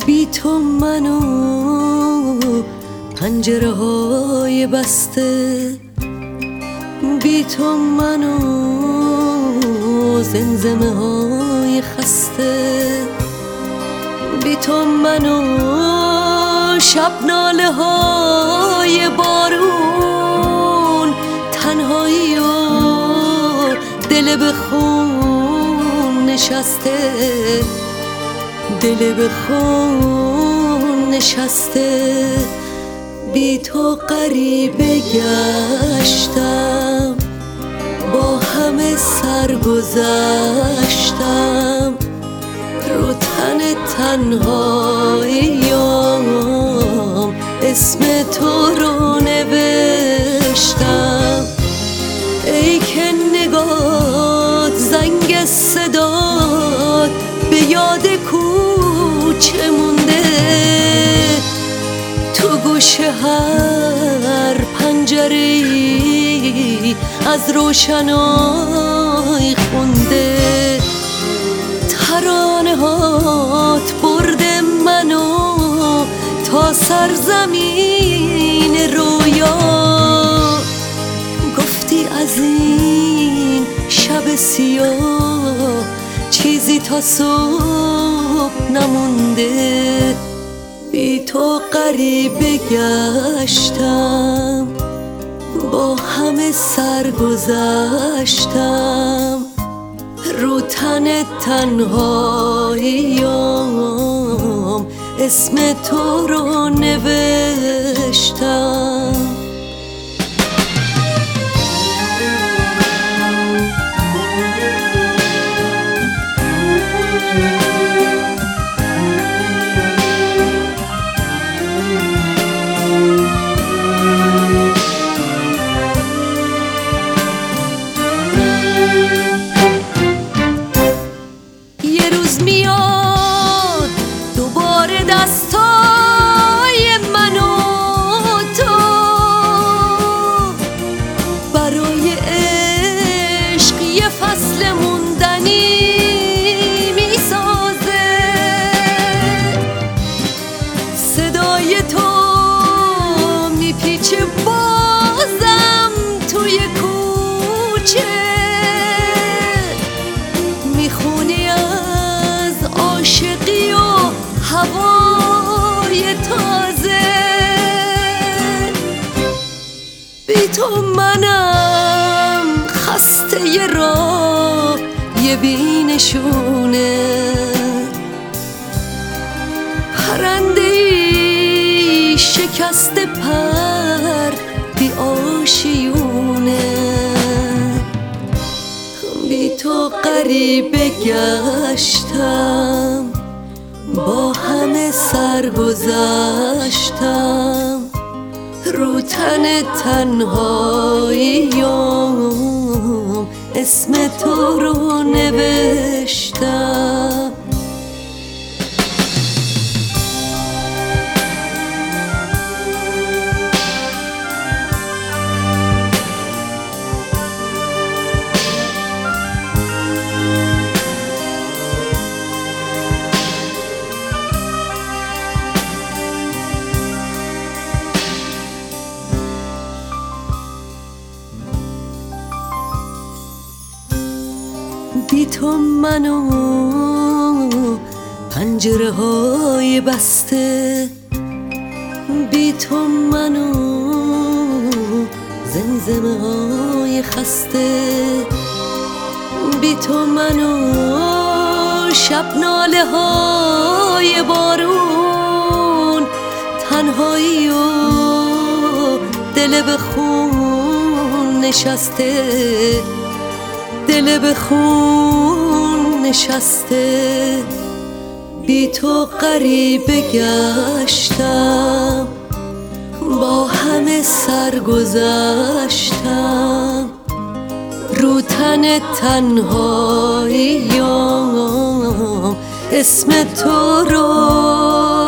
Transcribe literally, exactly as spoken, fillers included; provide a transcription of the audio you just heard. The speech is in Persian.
بی تو منو پنجره های بسته، بی تو منو زمزمه های خسته، بی تو منو شب ناله های بارون، تنهایی و دل به خون نشسته، دل به خون نشسته. بی تو غریبه گشتم، با همه سرگذشتم، رو تن تنهاییام اسم تو رو نوشتم. ای که نگات زنگ صدات به یاد کوچه مونده، تو گوش هر پنجره‌ای از روشنای خونده. ترانه هات برده منو تا سرزمین رویا، گفتی از این شب سیاه چیزی تا صبح نمونده. بی تو غریبه گشتم، با همه سرگذشتم، رو تن تنهاییام اسم تو رو نوشتم. میاد دوباره دستای من و تو، برای عشق یه فصل موندنی میسازه. صدای تو میپیچه بازم توی کوچه، میخونی عاشقی و هوای تازه. بی تو منم خسته ی راه یه بینشونه، پرنده‌ای شکست پر بی آشیونه. بی تو غریبه گشتم، با همه سرگذشتم، رو تن تنهاییام اسم تو رو نوشتم. بی تو منو پنجره های بسته، بی تو منو زمزمه های خسته، بی تو منو شب ناله های بارون، تنهایی و دل به خون نشسته، دل به خون نشسته. بی تو غریبه گشتم، با همه سرگذشتم، رو تن تنهاییام اسم تو رو